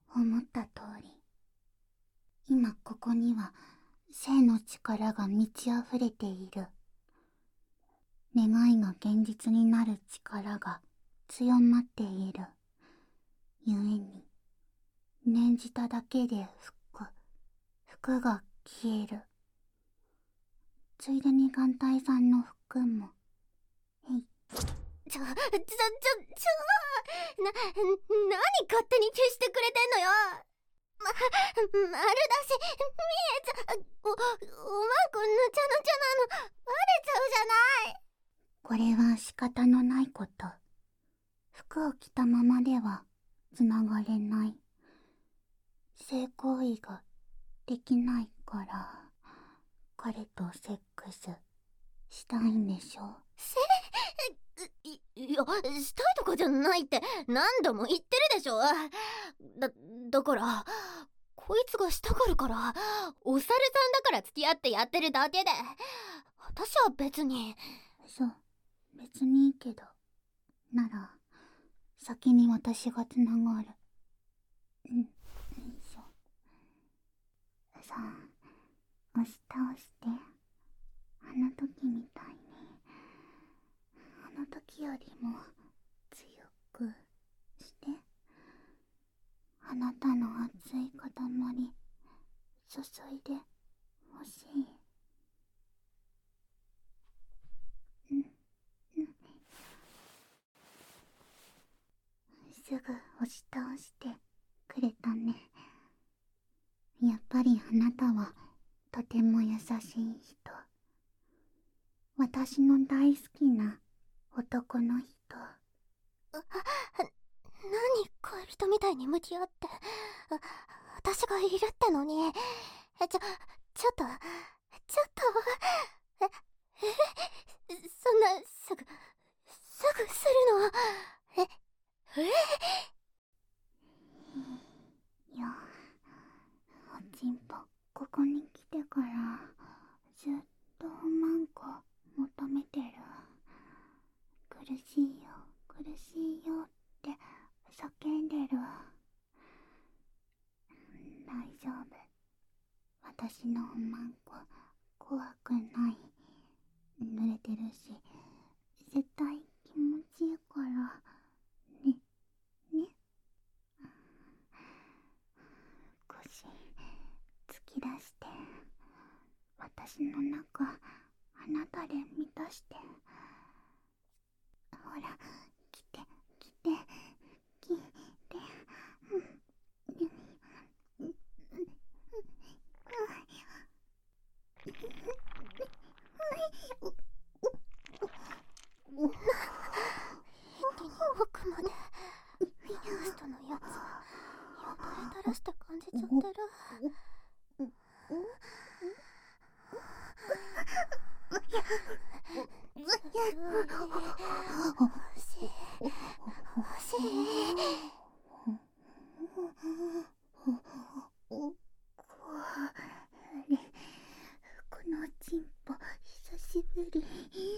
思った通り、今ここには生の力が満ち溢れている。願いが現実になる力が強まっている。故に、念じただけで服が消える。ついでに眼帯さんの服も。何勝手に消してくれてんのよ。丸だし、おまんこぬちゃぬちゃなの、バレちゃうじゃない。 これは仕方のないこと。服を着たままではつながれない。性行為ができないから、彼とセックスしたいんでしょ。 いや、したいとかじゃないって何度も言ってるでしょ。だからこいつがしたがるから、お猿さんだから付き合ってやってるだけで、私は別に。 そう、別にいいけど、なら先に私がつながる。さあ、押し倒して、あの時みたいに、あの時よりも強くして、あなたの熱い塊注いでほしい。すぐ押し倒してくれたね。やっぱりあなたはとても優しい人。私の大好きな男の人。 何恋人みたいに向き合って、私がいるってのに。ちょっとそんなすぐするの？ いや、おちんぽここに来てからずっとおまんこ求めてる。苦しいよ苦しいよって叫んでる。大丈夫、私のおまんこ怖くない。濡れてるし絶対気持ちいいからね。少し突き出して、私の中あなたで満たして。ほら、来て。 一気に奥まで。ピアストのやつ、よだれ垂らして感じちゃってる。 このちんぽ久しぶり。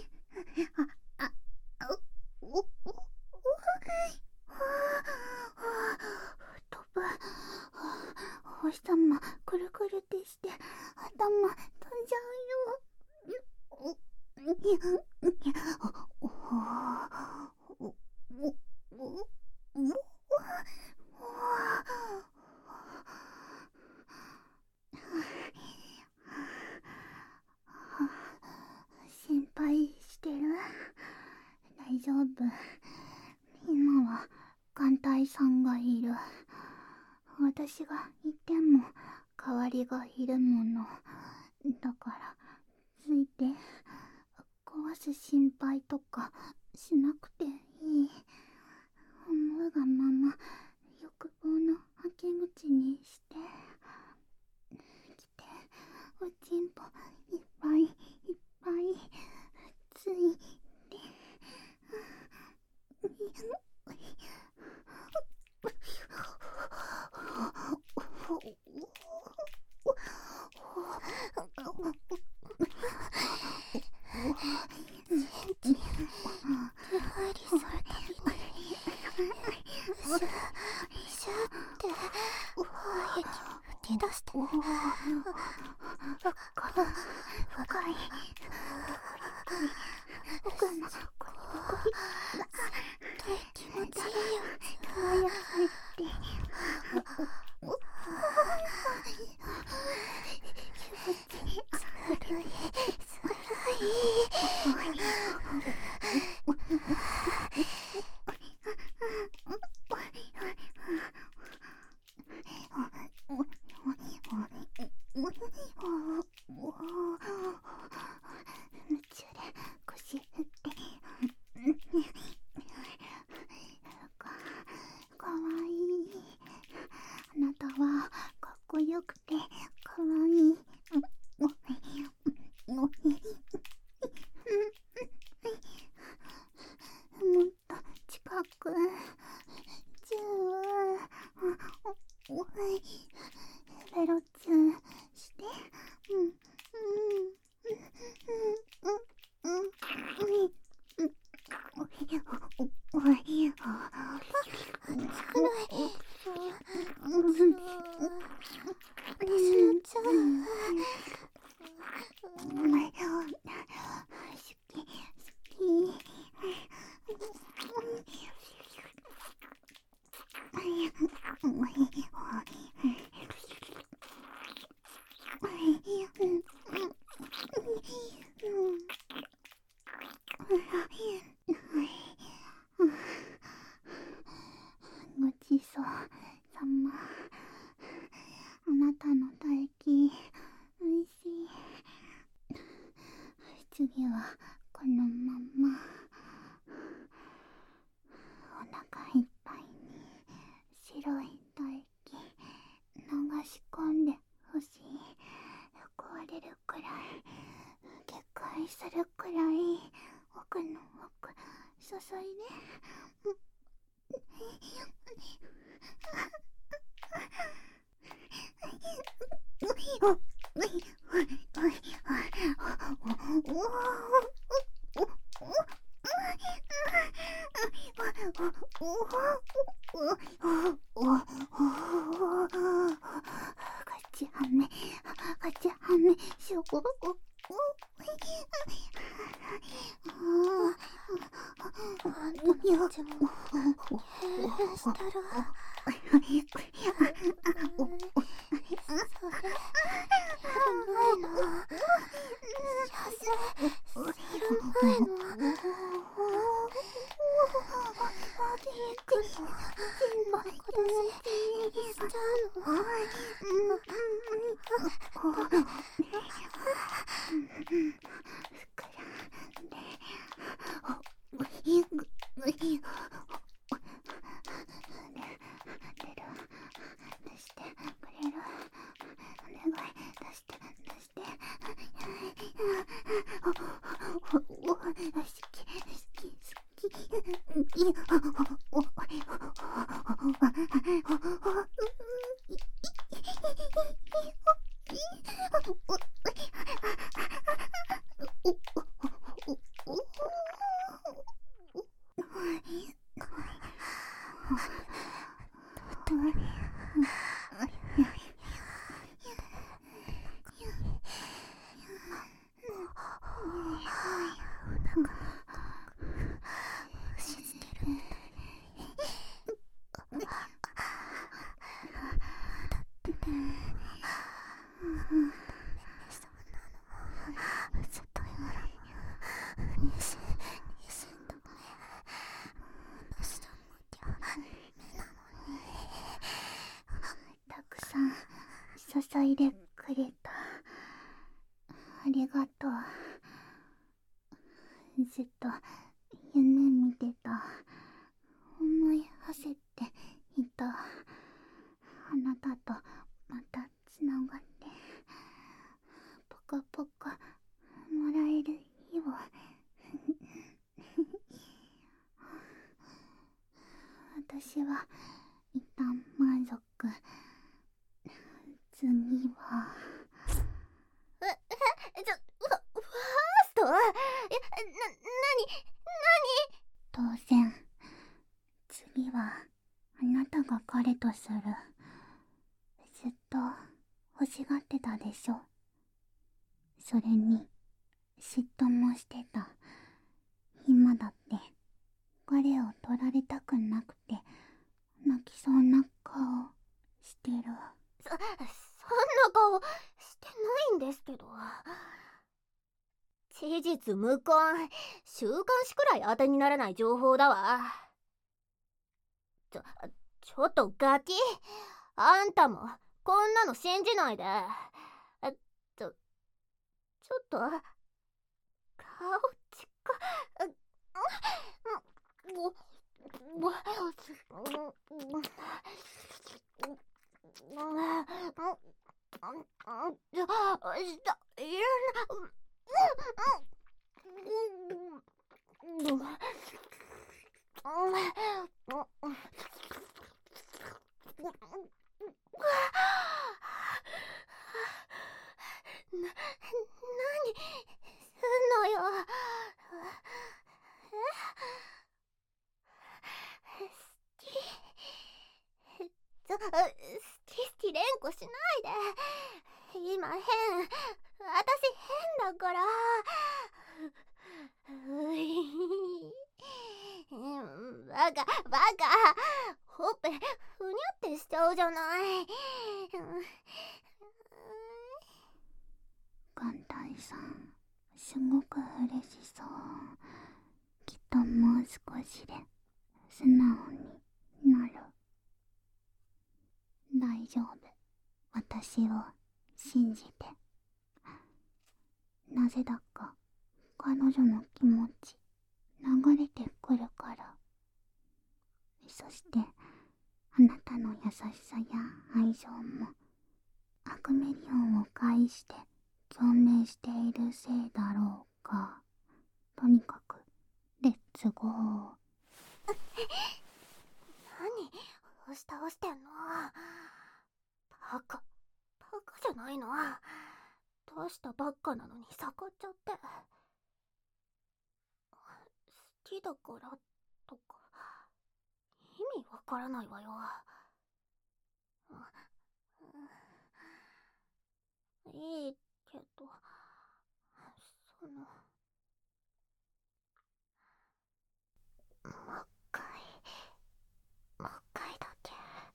飛ぶ。お日様くるくるってして頭飛んじゃうよ。心配してる？大丈夫。今は眼帯さんがいる。私がいても代わりがいるものだから、ついて壊す心配とかしなくていい。思うがまま欲望のはけ口にしてきて、おちんぽいっぱいついて。 手入りするたびにシュッておお、深い奥のコリ気持ちいいよ。やさいって夢中で腰振ってかわいい。あなたはかっこよくてかわいい。もっと近くチューベロチューしてごちそうさま。あなたの唾液おいしい。次はこのままお腹いっぱいに白い唾液流し込んでほしい。壊れるくらい決壊するくらい奥の奥注いで。ガチハメしょぼたくさん注いでくれた。ありがとう。ずっと夢見てた。思い馳せていた。あなたとまたつながってポカポカもらえる日を私は一旦満足。次はファースト？ 当然次はあなたが彼とする。ずっと欲しがってたでしょ。それに嫉妬もしてた。今だって彼を取られたくなくて泣きそうな顔してる。 そんな顔してないんですけど。事実無根、週刊誌くらい当てにならない情報だわ。ちょっとガキ、あんたもこんなの信じないで。ちょっと顔近何すんのよ。好き連呼しないで。今私変だから。バカ、ほっぺふにゃってしちゃうじゃない。 眼帯さん、すごく嬉しそう。きっともう少しで素直になる。大丈夫、私を信じて。なぜだか彼女の気持ち流れてくるから。そしてあなたの優しさや愛情もアクメリオンを介して共鳴しているせいだろうか。とにかくレッツゴー。 何押し倒してんの。バカじゃないの。どうしたばっかなのに逆っちゃって。好きだからとか意味わからないわよ。いいけど、もう一回だけ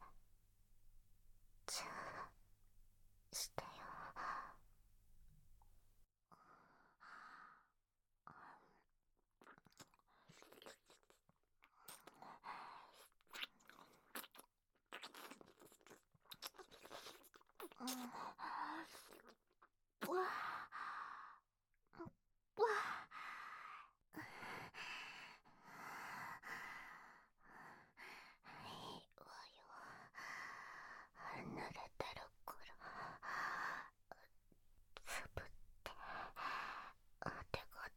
チューしてよ。濡れてるからつぶってあてがって。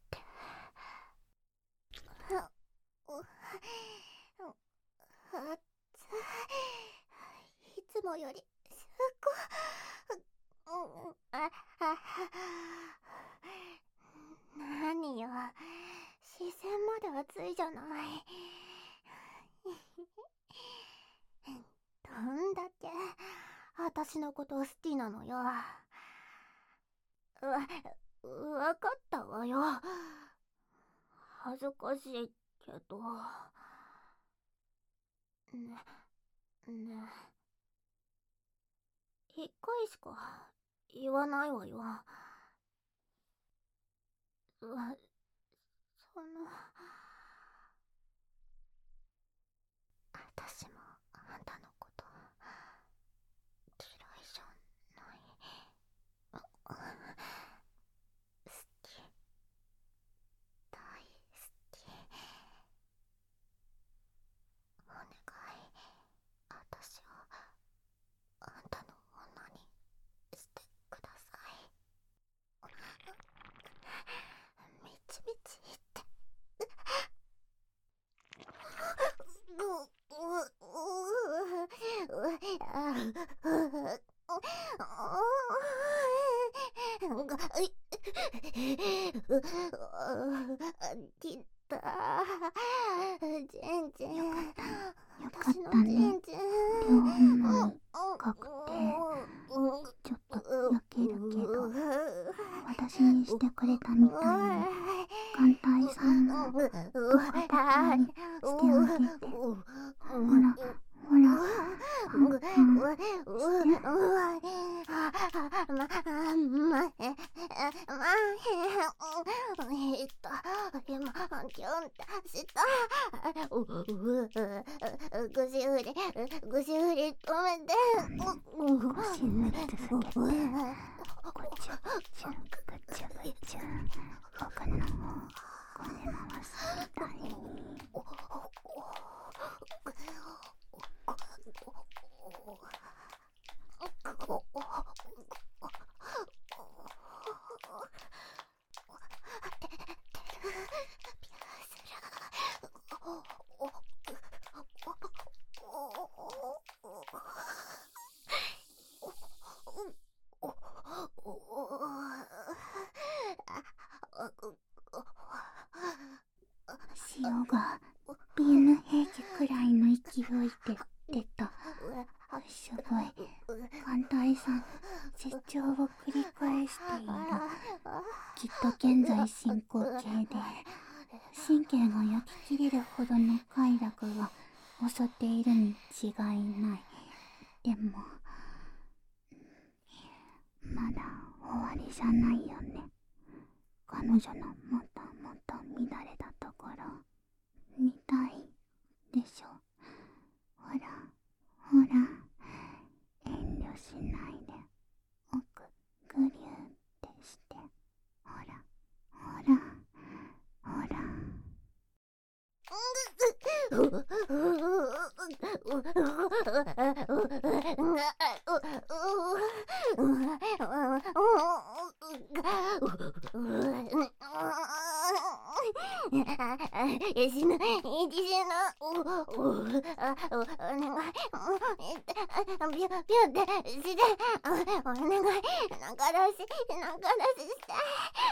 いつもよりすご何よ、視線まで熱いじゃない。どんだけ私のこと好きなのよ。わかったわよ。恥ずかしいけど。ね一回しか言わないわよ。私もあんたのこと嫌いじゃない。好き、大好き。お願い、私をあんたの女にしてください。みちみち言って。きった全然よかったね。両思い確定。ちょっと私にしてくれたみたいに眼帯さんもポカポカにしてあげて。ほらほら、 今キュンってした。ぐしふり止めて。 腰に続けて、ぐちゅぐちゅぐちゅぐちゅ、僕の方こね回すみたいに。潮がビーム兵器くらいの勢いで出た。すごい。眼帯さん、成長を繰り返している。きっと現在進行形で、神経が焼き切れるほどの快楽が襲っているに違いない。でも、まだ終わりじゃないよね。彼女のもともと乱れたところ、見たいでしょ。ほらほら、遠慮しないで奥ぐりゅーってして。ほらほらほら。 死ぬ、お願い、ビュってして、お願い、中出しして。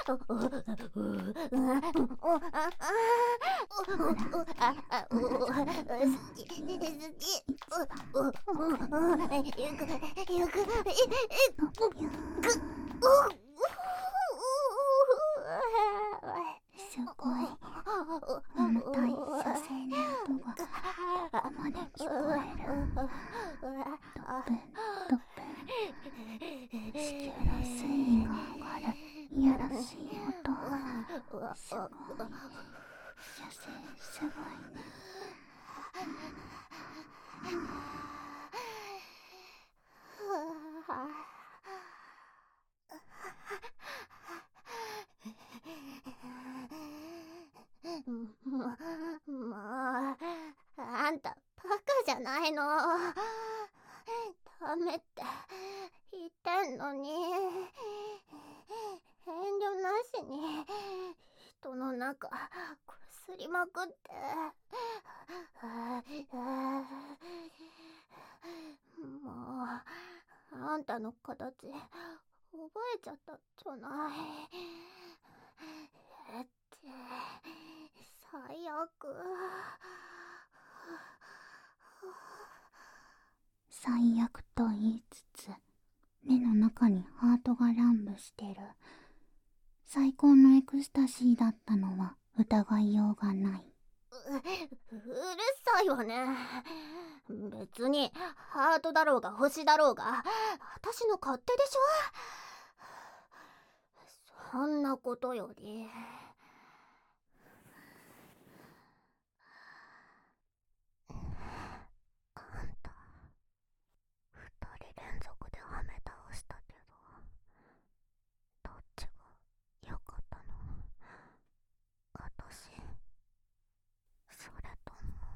すごい重たい射精の音がここまで聞こえる。ドップンドップン、子宮の水位が上がるいやらしい音。すごい、射精すごいね。 あんたバカじゃないの。ダメって言ってんのに、遠慮なしに人の中こすりまくって。もうあんたの形覚えちゃったじゃない。最悪。 最悪と言いつつ、目の中にハートが乱舞してる。最高のエクスタシーだったのは疑いようがない。 うるさいわね。別にハートだろうが星だろうが私の勝手でしょ。そんなことより、あんた2人連続ではめ倒したけど、どっちが良かったの？私、それと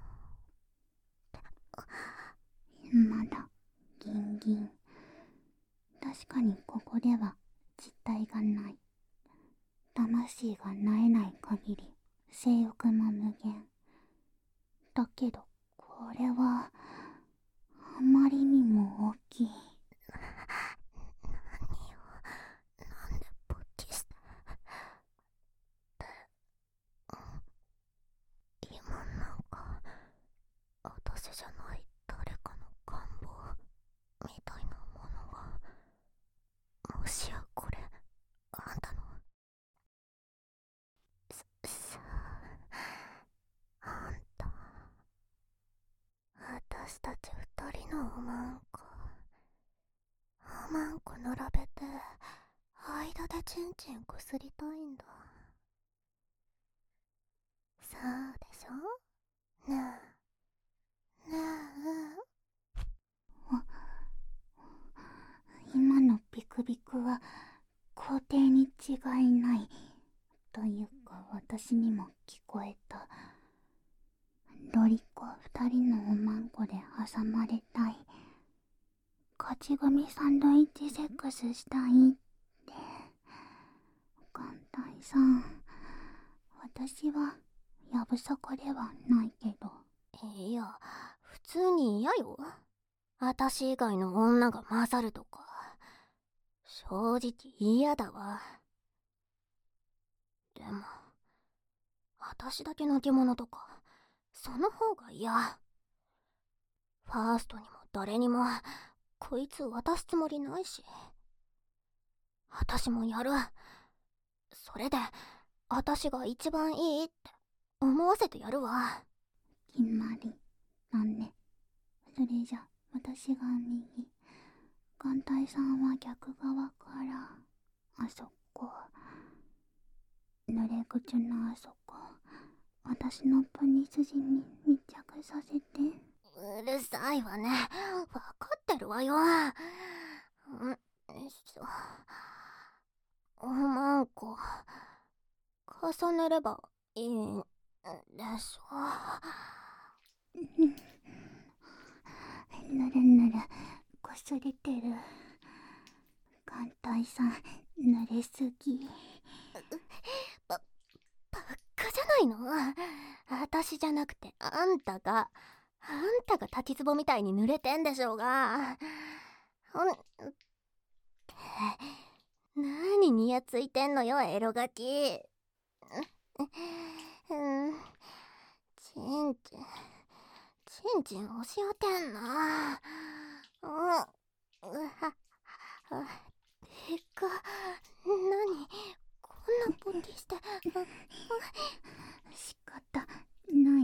も。 まだギンギン。確かにここでは実体がない。魂が萎えない限り性欲も無限。だけどこれはあまりにも大きい。 何よ、なんで勃起して。今なんか私じゃない誰かの願望みたいなものが、もしやこれあんたの私たち二人のおまんこ並べて間でチンチンこすりたいんだ。そうでしょ。ねえね今のビクビクは皇帝に違いないというか、私にも聞こえた。ロリコ二人のおまんこで挟まれたい、勝ち組サンドイッチセックスしたいって。艦隊さん、私はやぶさかではないけど。 いや、普通に嫌よ。私以外の女が混ざるとか正直嫌だわ。でも私だけのけ者とかその方が嫌。ファーストにも誰にもこいつ渡すつもりないし、私もやる。それで私が一番いいって思わせてやるわ。 決まりだね。それじゃ私が右、艦隊さんは逆側からあそこ、濡れ口のあそこ、私のプニ筋に密着させて。 うるさいわね、分かってるわよ。おまんこ重ねればいいんでしょ。 ぬるぬるこすれてる。艦隊さん濡れすぎ。 バカじゃないの。私じゃなくてあんたが滝壺みたいに濡れてんでしょうが。何にやついてんのよエロガキ。チンチン教えてんな。てか何こんなポテして。 仕方ない。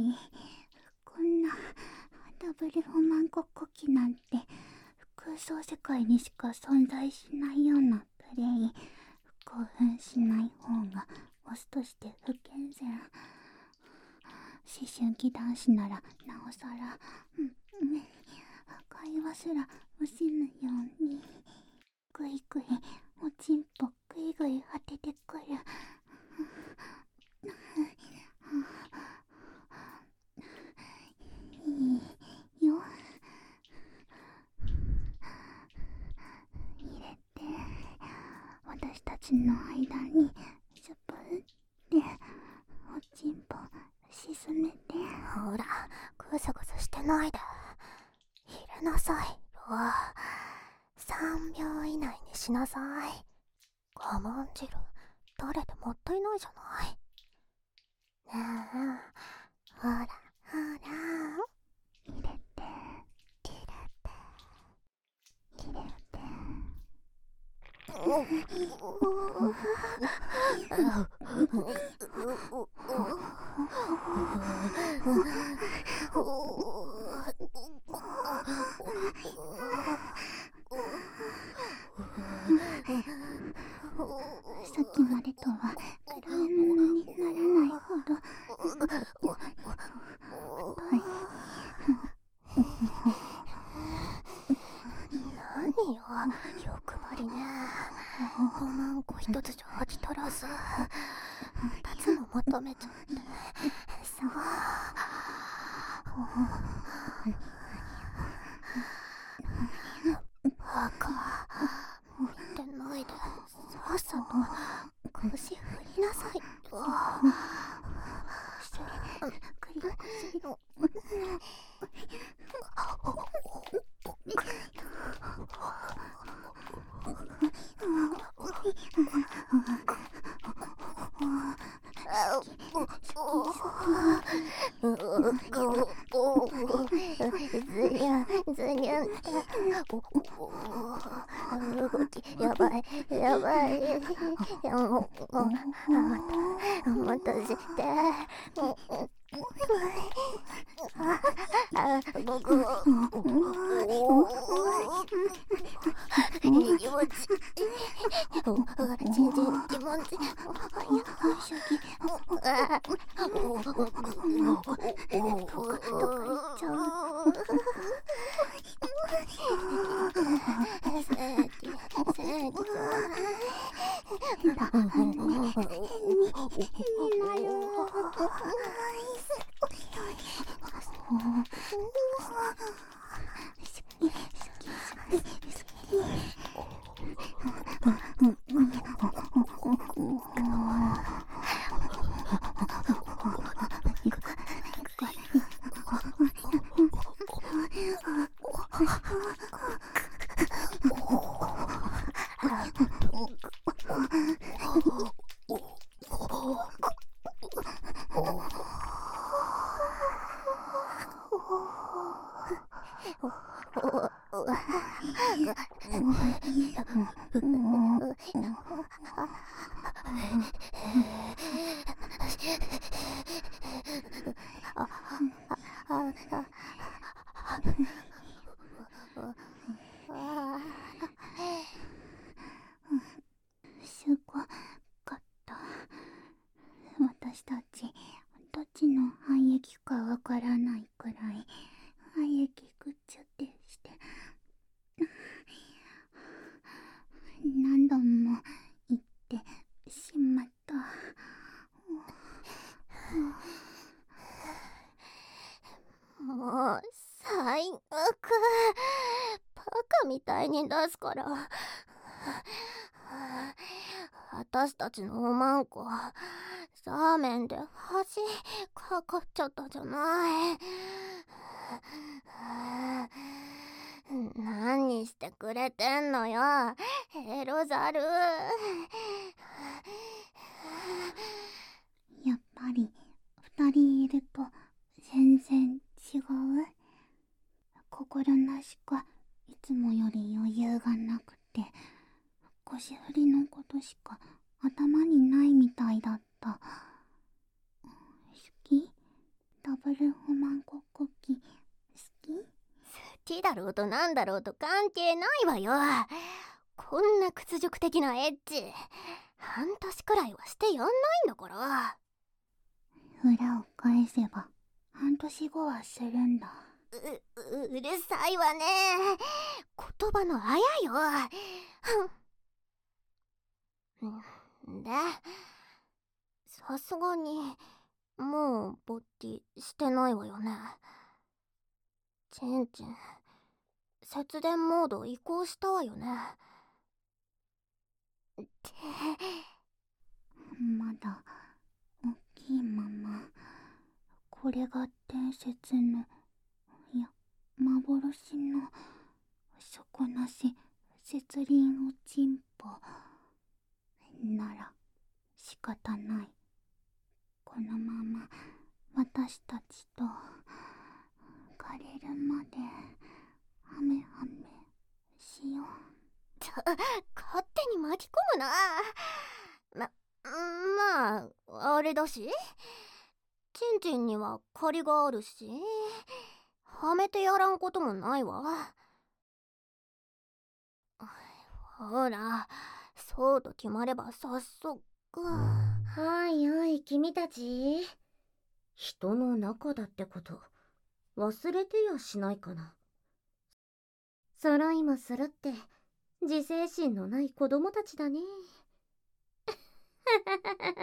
こんなダブルおまんこコキなんて空想世界にしか存在しないようなプレイ。興奮しない方がオスとして不健全。思春期男子ならなおさら、会話すら惜しむようにぐいぐいおちんぽぐいぐい当ててくる。いいよ、入れて私たちの間にスプーンでおちんぽ沈めて。 ほらグサグサしてないで入れなさいよ。3秒以内にしなさい。我慢汁誰でもったいないじゃない。ねえほらほら入れて入れて。さっきまでとは比べ物にならないほどはい。 何よ欲張りね。おまんこ一つじゃ飽き足らず2つも求めちゃって。そうバカ見てないでさっさと腰振りなさいよ。 クリコシロ動きやばいやばい。お待たせして。 すごかった。私たちどっちの廃液かわからないくらい廃液ぐっちゅってして何度も言ってしまった。 もう最悪。バカみたいに出すから。私たちのおまんこサーメンで恥かかっちゃったじゃない。何してくれてんのよエロザル。 やっぱり二人いると全然違う。心なしかいつもより余裕がなくて腰振りのことしか頭にないみたいだった。好き？ダブルホマンコクッキー好き？ 好きだろうとなんだろうと関係ないわよ。こんな屈辱的なエッチ半年くらいはしてやんないんだから。 裏を返せば半年後はするんだ。 うるさいわね。言葉のあやよ。で、さすがにもうボッティしてないわよね。チンチン節電モード移行したわよね。ってまだ大きいまま。これが伝説のいや幻の底なし節輪おちんぽなら仕方ない。このまま私たちと枯れるまでハメハメしよう。 勝手に巻き込むな。まああれだし、チンチンには借りがあるし、はめてやらんこともないわ。ほら、そうと決まれば早速。 はいはい、君たち。人の中だってこと忘れてやしないかな。揃いも揃って自制心のない子供たちだね。